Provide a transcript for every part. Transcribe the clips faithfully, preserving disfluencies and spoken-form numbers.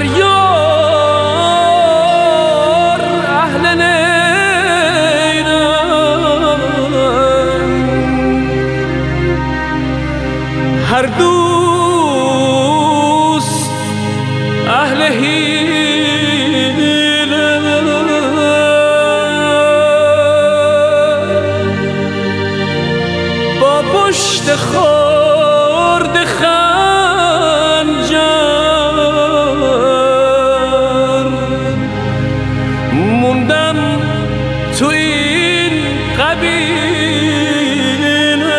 هر یار اهل نیرم، هر دوست اهل حیله، با پشت خورد خنجر موندم تو این قبیله.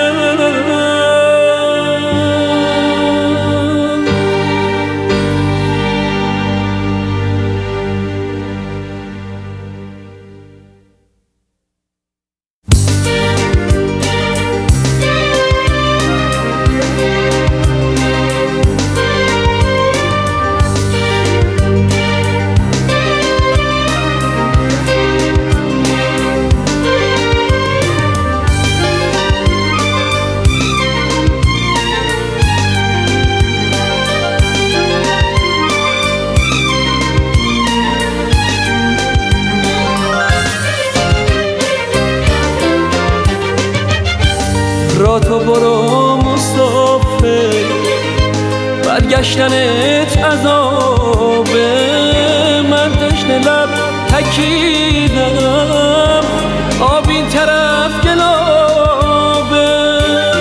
را تو برو مسافر، برگشتنت عذابه، من تشنه لب تکیدم، آب این طرف گلابه.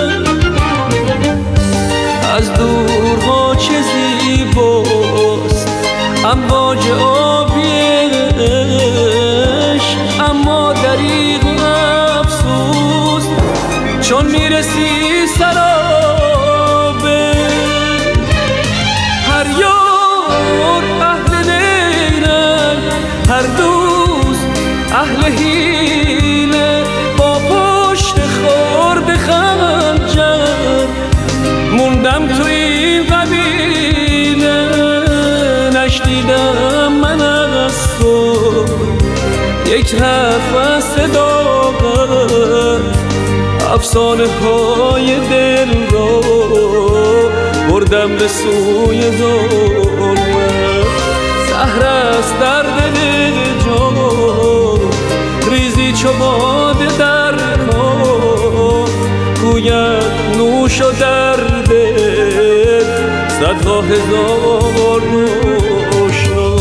از دورها چه زیباست امواج آبیش، اما دریغ افسوس چون میرسی سرابه. هر یار اهل نیرن، هر دوست اهل حیله، با پشت خورد خنجر موندم تو این قبیله. نشنیدم من از تو یک نفس صداقت، افسانه های دل را بردم به سوی ظلمت. زهر است در دل جان، ریزی چو باده در کار، گوید نوش و در دل صدها هزار روشنا.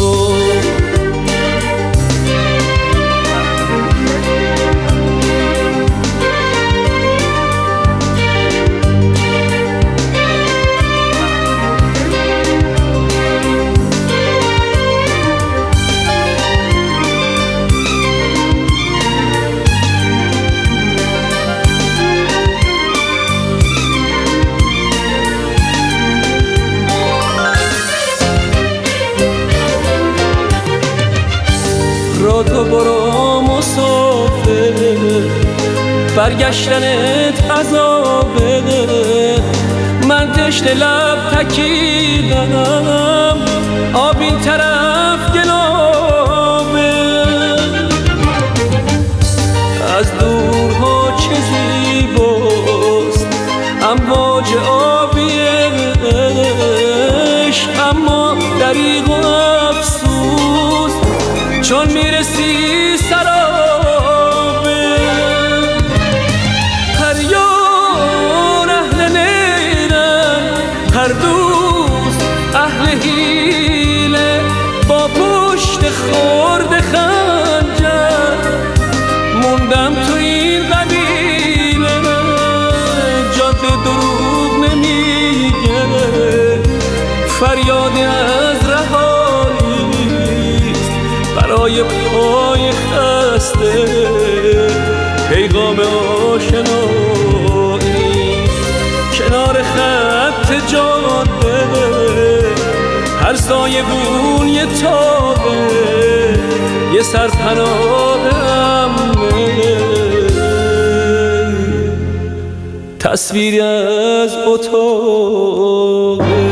را تو برو مسافر، برگشتنت عذابه، من تشنه لب تکیدم، آب این طرف گلابه. از دورها چه زیباست امواج آبیش، اما دریغ و افسوس چون میرسی سرابه. هر یار اهل نیرن، هر دوست اهل حیله، با پشت خورد خنجر موندم تو این قبیله. جاده دروغ نمیگه، فریاد از رهاییست برای پای خسته، پیغام آشنایی کنار خط جاده. هر سایه بون یه تابه، یه سرپناه امنه، تصویری از اتاقه.